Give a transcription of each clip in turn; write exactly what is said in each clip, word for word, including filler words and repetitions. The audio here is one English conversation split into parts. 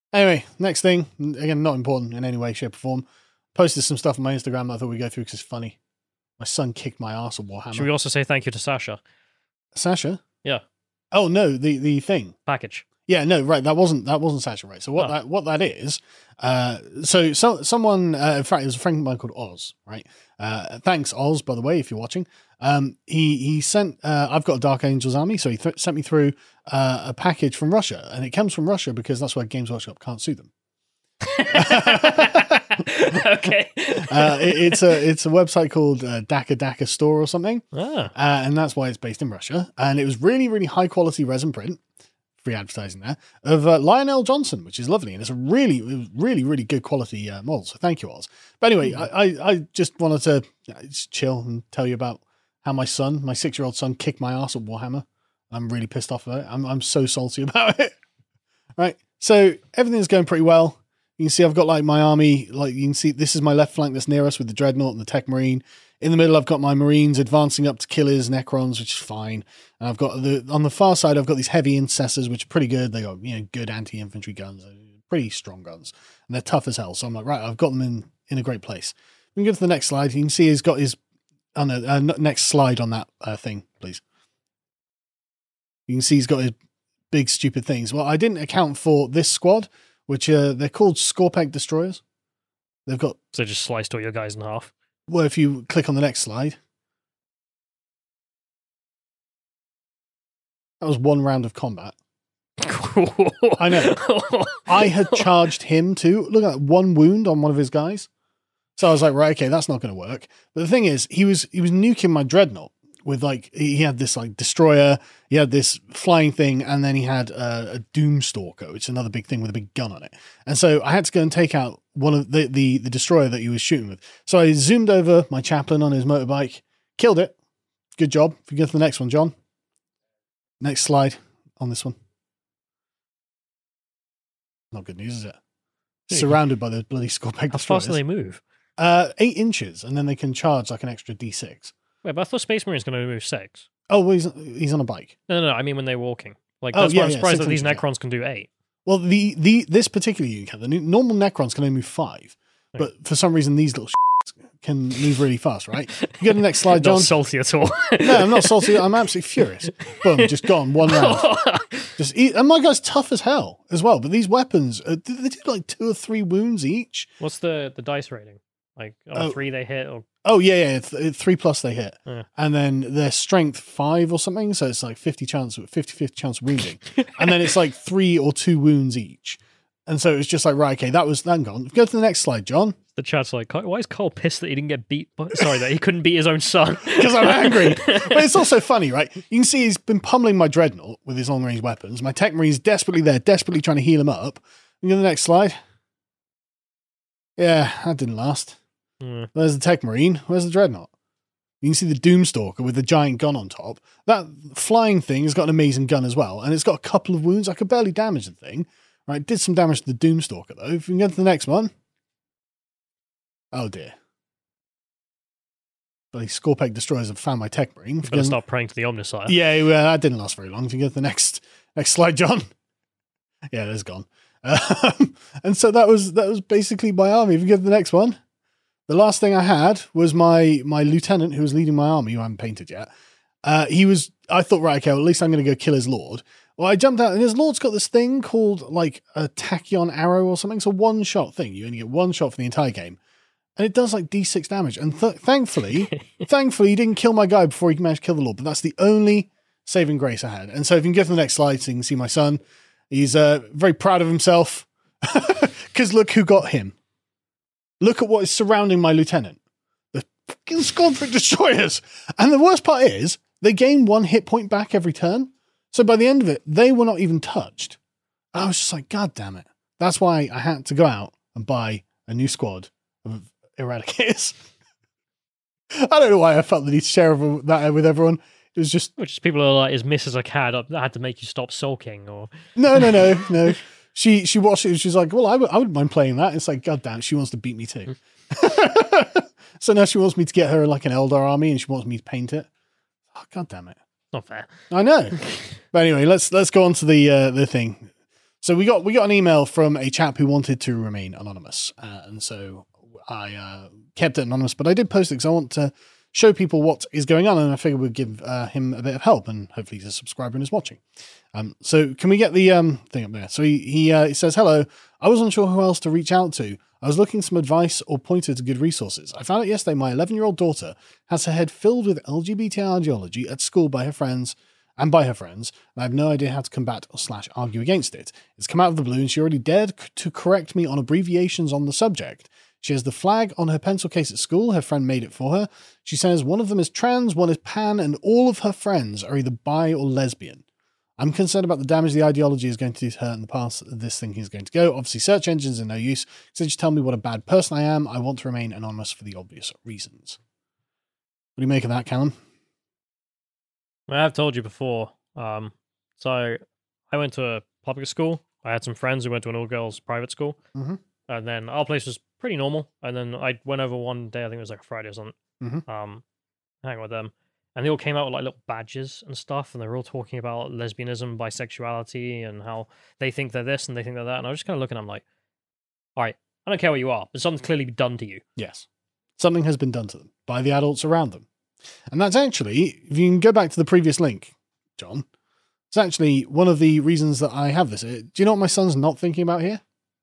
Anyway, next thing, again, not important in any way, shape, or form. Posted some stuff on my Instagram that I thought we'd go through because it's funny. My son kicked my ass at Warhammer. Should we also say thank you to Sasha? Sasha? Yeah. Oh no, the the thing. Package. Yeah, no, right. That wasn't that wasn't Sasha, right? So what Oh. that what that is? Uh, so so someone, uh, in fact, it was a friend of mine called Oz, right? Uh, thanks, Oz, by the way, if you're watching. Um, he he sent. Uh, I've got a Dark Angels army, so he th- sent me through uh, a package from Russia, and it comes from Russia because that's where Games Workshop can't sue them. Okay. uh, it, it's a it's a website called uh, Daka Daka Store or something, Ah. uh, and that's why it's based in Russia. And it was really really high quality resin print, free advertising there, of uh, Lionel Johnson, which is lovely, and it's a really it was really really good quality uh, mold. So thank you, Oz. But anyway, I, I I just wanted to uh, just chill and tell you about how my son, my six year old son, kicked my ass at Warhammer. I'm really pissed off about it. I'm I'm so salty about it. Right, so everything's going pretty well. You can see I've got like my army, like you can see this is my left flank that's near us with the Dreadnought and the Tech Marine. In the middle, I've got my Marines advancing up to Killers, Necrons, which is fine. And I've got the, on the far side, I've got these heavy Intercessors, which are pretty good. They got, you know, good anti-infantry guns, pretty strong guns. And they're tough as hell. So I'm like, right, I've got them in, in a great place. We can go to the next slide. You can see he's got his, oh no, uh, next slide on that uh, thing, please. You can see he's got his big stupid things. Well, I didn't account for this squad, which uh, they're called Scorpeg Destroyers. They've got... So just sliced all your guys in half. Well, if you click on the next slide... That was one round of combat. I know. I had charged him too. Look at that, one wound on one of his guys. So I was like, right, okay, that's not going to work. But the thing is, he was he was nuking my Dreadnought. With like, he had this like destroyer, he had this flying thing, and then he had uh, a Doomstalker, which is another big thing with a big gun on it. And so I had to go and take out one of the, the, the destroyer that he was shooting with. So I zoomed over my chaplain on his motorbike, killed it. Good job. If you go to the next one, John. Next slide on this one. Not good news, is it? Yeah. Surrounded by the bloody Scorpeg How fast do destroyers. they move? Uh, eight inches, and then they can charge like an extra D six. Wait, but I thought Space Marine's going to move six. Oh, well, he's, he's on a bike. No, no, no, I mean when they're walking. Like, Oh, that's yeah, why I'm yeah, surprised six that these inches, yeah. Necrons can do eight. Well, the, the this particular unit, the normal Necrons can only move five, but for some reason these little can move really fast, right? You go to the next slide, John. Not salty at all. No, I'm not salty. I'm absolutely furious. Boom, just gone, one round. Just eat, and my guy's tough as hell as well, but these weapons, uh, they do like two or three wounds each. What's the, the dice rating? Like, on Oh. a three they hit? Or Oh, yeah, yeah, th- three plus they hit. Yeah. And then their strength five or something, so it's like fifty chance, fifty fifty chance of wounding. And then it's like three or two wounds each. And so it's just like, right, okay, that was that gone. Go to the next slide, John. The chat's like, why is Cole pissed that he didn't get beat? By, sorry, that he couldn't beat his own son. Because I'm angry. But it's also funny, right? You can see he's been pummeling my Dreadnought with his long-range weapons. My Tech Marine's desperately there, desperately trying to heal him up. You go to the next slide. Yeah, that didn't last. Mm. There's the Tech Marine. Where's the Dreadnought? You can see the Doomstalker with the giant gun on top. That flying thing has got an amazing gun as well, and it's got a couple of wounds. I could barely damage the thing. Right, did some damage to the Doomstalker, though. If we can go to the next one. Oh, dear. But these Scorpeg Destroyers have found my Tech Marine. Better stop praying to the Omnissiah. Yeah, well, that didn't last very long. If you go to the next next slide, John. Yeah, there's gone. Um, and so that was that was basically my army. If you go to the next one. The last thing I had was my my lieutenant who was leading my army, who I haven't painted yet. Uh, he was, I thought, right, okay, well, at least I'm going to go kill his lord. Well, I jumped out, and his lord's got this thing called, like, a tachyon arrow or something. It's a one-shot thing. You only get one shot for the entire game. And it does, like, D six damage. And th- thankfully, thankfully, he didn't kill my guy before he managed to kill the lord. But that's the only saving grace I had. And so if you can go to the next slide so you can see my son, he's uh, very proud of himself. Because look who got him. Look at what is surrounding my lieutenant. The fucking Scorpeg Destroyers. And the worst part is, they gain one hit point back every turn. So by the end of it, they were not even touched. I was just like, God damn it. That's why I had to go out and buy a new squad of Eradicators. I don't know why I felt the need to share that with everyone. It was just... Which people are like, is Missus a cat up that had to make you stop sulking? Or No, no, no, no. She she watched it and she's like, well, I, w- I wouldn't mind playing that. It's like, God damn, she wants to beat me too. So now she wants me to get her like an Eldar army and she wants me to paint it. Oh, God damn it. Not fair. I know. But anyway, let's let's go on to the uh, the thing. So we got we got an email from a chap who wanted to remain anonymous, uh, and so I uh, kept it anonymous. But I did post it because I want to show people what is going on, and I figured we'd give uh, him a bit of help, and hopefully he's a subscriber and is watching. Um, so can we get the um, thing up there? So he he, uh, he says, "Hello, I wasn't sure who else to reach out to. I was looking some advice or pointer to good resources. I found out yesterday my eleven-year-old daughter has her head filled with L G B T ideology at school by her friends and by her friends, and I have no idea how to combat or slash argue against it. It's come out of the blue, and she already dared c- to correct me on abbreviations on the subject. She has the flag on her pencil case at school. Her friend made it for her. She says one of them is trans, one is pan, and all of her friends are either bi or lesbian. I'm concerned about the damage the ideology is going to do to her and the path this thing is going to go. Obviously, search engines are no use. So just tell me what a bad person I am. I want to remain anonymous for the obvious reasons." What do you make of that, Callum? Well, I've told you before. Um, so I went to a public school. I had some friends who went to an all-girls private school. Mm-hmm. And then our place was pretty normal. And then I went over one day, I think it was like a Friday or something, Mm-hmm. um, hang with them. And they all came out with like little badges and stuff. And they were all talking about lesbianism, bisexuality, and how they think they're this and they think they're that. And I was just kind of looking at them like, all right, I don't care what you are, but something's clearly been done to you. Yes. Something has been done to them by the adults around them. And that's actually, if you can go back to the previous link, John, it's actually one of the reasons that I have this. Do you know what my son's not thinking about here?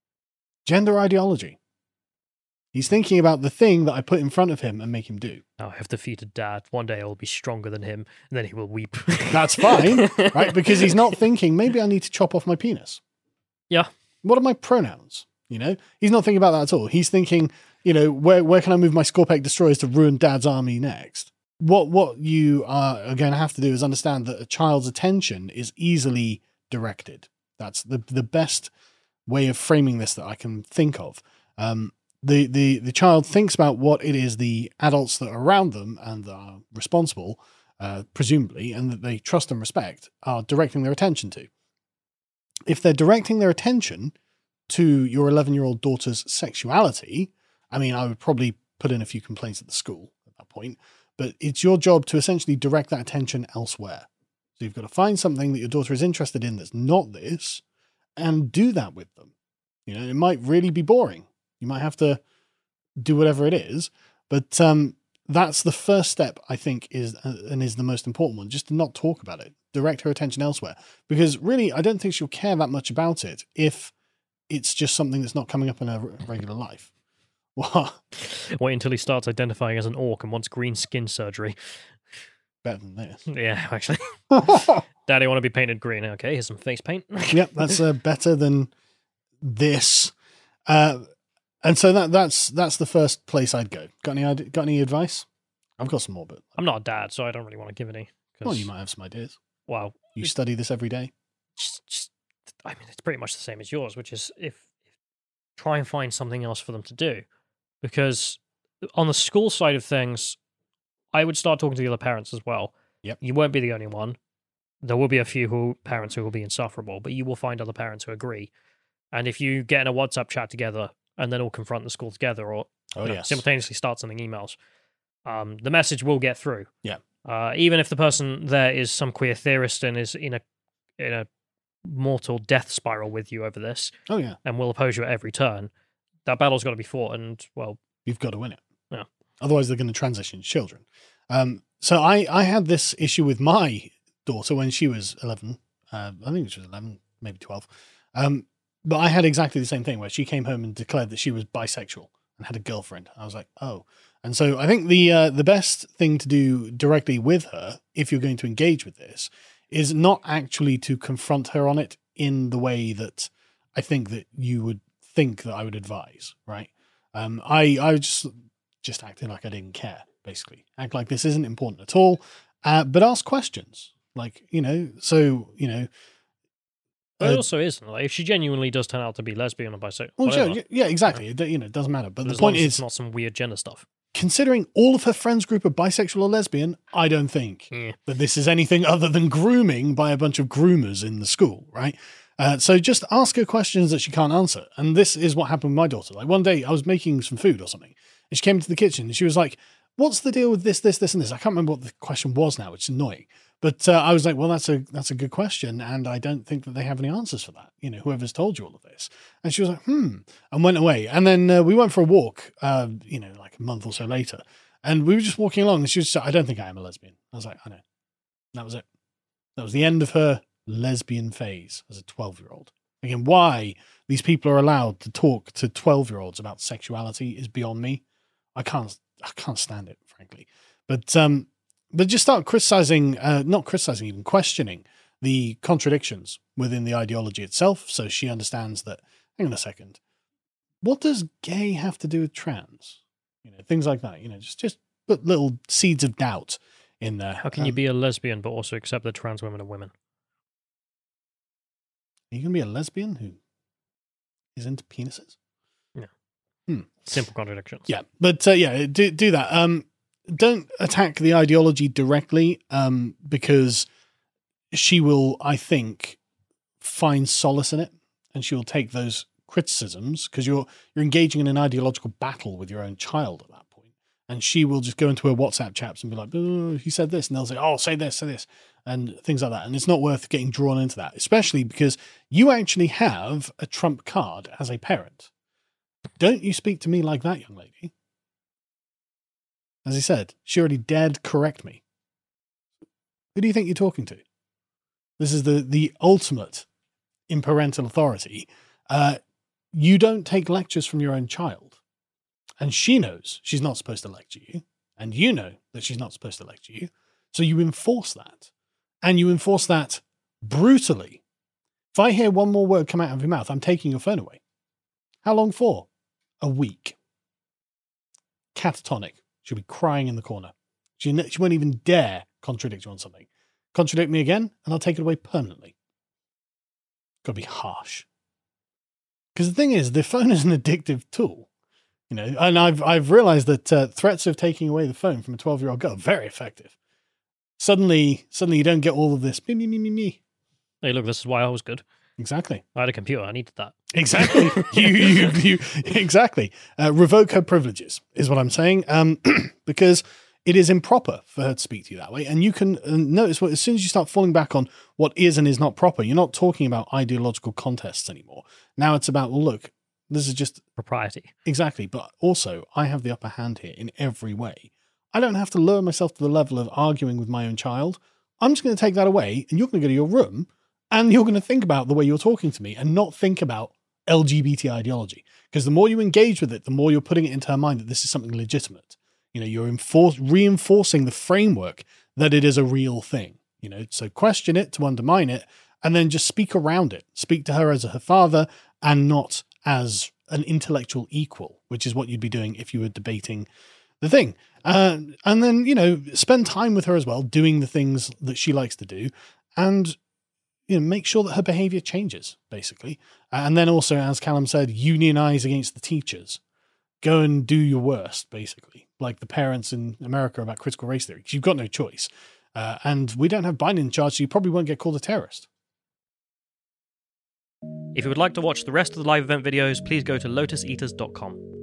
Gender ideology. He's thinking about the thing that I put in front of him and make him do. Now I have defeated Dad. One day I will be stronger than him, and then he will weep. That's fine, right? Because he's not thinking, maybe I need to chop off my penis. Yeah. What are my pronouns? You know, he's not thinking about that at all. He's thinking, you know, where where can I move my Scorpec destroyers to ruin Dad's army next? What what you are, are going to have to do is understand that a child's attention is easily directed. That's the the best way of framing this that I can think of. Um, the the the child thinks about what it is the adults that are around them and that are responsible, uh, presumably, and that they trust and respect, are directing their attention to. If they're directing their attention to your eleven-year-old daughter's sexuality, I mean, I would probably put in a few complaints at the school at that point, but it's your job to essentially direct that attention elsewhere. So you've got to find something that your daughter is interested in that's not this, and do that with them. You know, it might really be boring. You might have to do whatever it is, but um, that's the first step, I think, is uh, and is the most important one, just to not talk about it. Direct her attention elsewhere. Because really, I don't think she'll care that much about it if it's just something that's not coming up in her regular life. What? Wait until he starts identifying as an orc and wants green skin surgery. Better than this. Yeah, actually. Daddy, I want to be painted green. Okay, here's some face paint. Yep, that's uh, better than this. Uh, and so that that's that's the first place I'd go. Got any ide- got any advice? I've got some more, but I'm not a dad, so I don't really want to give any. well, you might have some ideas. Wow. You study this every day. Just, just, I mean, it's pretty much the same as yours, which is if, if try and find something else for them to do. Because on the school side of things, I would start talking to the other parents as well. Yep. You won't be the only one. There will be a few who parents who will be insufferable, but you will find other parents who agree. And if you get in a WhatsApp chat together and then all confront the school together, or Oh, you know, yes. simultaneously start sending emails, um, the message will get through. Yeah. Uh, even if the person there is some queer theorist and is in a in a mortal death spiral with you over this, Oh, yeah. and will oppose you at every turn, that battle's got to be fought. And well, You've got to win it. Yeah. Otherwise, they're going to transition to children. Um, so I, I had this issue with my daughter when she was eleven. Uh, I think she was eleven, maybe twelve. Um, but I had exactly the same thing where she came home and declared that she was bisexual and had a girlfriend. I was like, oh. And so I think the uh, the best thing to do directly with her, if you're going to engage with this, is not actually to confront her on it in the way that I think that you would think that I would advise, right? Um, I I just just acted like I didn't care, basically. Act like this isn't important at all, uh, but ask questions. Like, you know, so, you know. But it Uh, also isn't. Like, if she genuinely does turn out to be lesbian or bisexual, well, whatever, sure, yeah, exactly. It, you know, it doesn't matter. But but the as long point as it's is, not some weird gender stuff. considering all of her friends group are bisexual or lesbian, I don't think Yeah. that this is anything other than grooming by a bunch of groomers in the school, right? Uh, so just ask her questions that she can't answer. And this is what happened with my daughter. Like one day I was making some food or something, and she came into the kitchen and she was like, what's the deal with this, this, this, and this? I can't remember what the question was now, which is annoying. But uh, I was like, well, that's a that's a good question, and I don't think that they have any answers for that. You know, whoever's told you all of this. And she was like, hmm, and went away. And then uh, we went for a walk, uh, you know, like a month or so later, and we were just walking along, and she was just, I don't think I am a lesbian. I was like, I know. That was it. That was the end of her lesbian phase as a twelve-year-old. Again, why these people are allowed to talk to twelve-year-olds about sexuality is beyond me. I can't, I can't stand it, frankly. But um, but just start criticizing, uh, not criticizing, even questioning the contradictions within the ideology itself. So she understands that. Hang on a second. What does gay have to do with trans? You know, things like that. You know, just just put little seeds of doubt in there. How can um, you be a lesbian but also accept that trans women are women? You can be a lesbian who is into penises? Yeah. Hmm. Simple contradictions. Yeah. But uh, yeah, do, do that. Um, don't attack the ideology directly um, because she will, I think, find solace in it, and she will take those criticisms because you're you're engaging in an ideological battle with your own child at that point. And she will just go into her WhatsApp chats and be like, oh, he said this. And they'll say, oh, say this, say this. And things like that. And it's not worth getting drawn into that, especially because you actually have a trump card as a parent. Don't you speak to me like that, young lady. As I said, she already dared correct me. Who do you think you're talking to? This is the, the ultimate in parental authority. Uh, you don't take lectures from your own child. And she knows she's not supposed to lecture you. And you know that she's not supposed to lecture you. So you enforce that. And you enforce that brutally. If I hear one more word come out of your mouth, I'm taking your phone away. How long for? A week. Catatonic. She'll be crying in the corner. She, she won't even dare contradict you on something. Contradict me again, and I'll take it away permanently. Got to be harsh. Because the thing is, the phone is an addictive tool. You know, and I've I've realized that uh, threats of taking away the phone from a twelve-year-old girl are very effective. Suddenly, suddenly you don't get all of this. Me, me, me, me, me. Hey, look, this is why I was good. Exactly. I had a computer. I needed that. Exactly. you, you, you, exactly. Uh, revoke her privileges is what I'm saying. Um, because it is improper for her to speak to you that way. And you can uh, notice what, as soon as you start falling back on what is and is not proper, you're not talking about ideological contests anymore. Now it's about, well, look, this is just propriety. Exactly. But also I have the upper hand here in every way. I don't have to lower myself to the level of arguing with my own child. I'm just going to take that away and you're going to go to your room and you're going to think about the way you're talking to me and not think about L G B T ideology. Because the more you engage with it, the more you're putting it into her mind that this is something legitimate. You know, you're enforce, reinforcing the framework that it is a real thing. You know, so question it to undermine it and then just speak around it. Speak to her as her father and not as an intellectual equal, which is what you'd be doing if you were debating the thing. Uh, and then, you know, spend time with her as well, doing the things that she likes to do and, you know, make sure that her behavior changes, basically. And then also, as Callum said, unionize against the teachers. Go and do your worst, basically, like the parents in America about critical race theory. You've got no choice. Uh, and we don't have Biden in charge, so you probably won't get called a terrorist. If you would like to watch the rest of the live event videos, please go to lotus eaters dot com.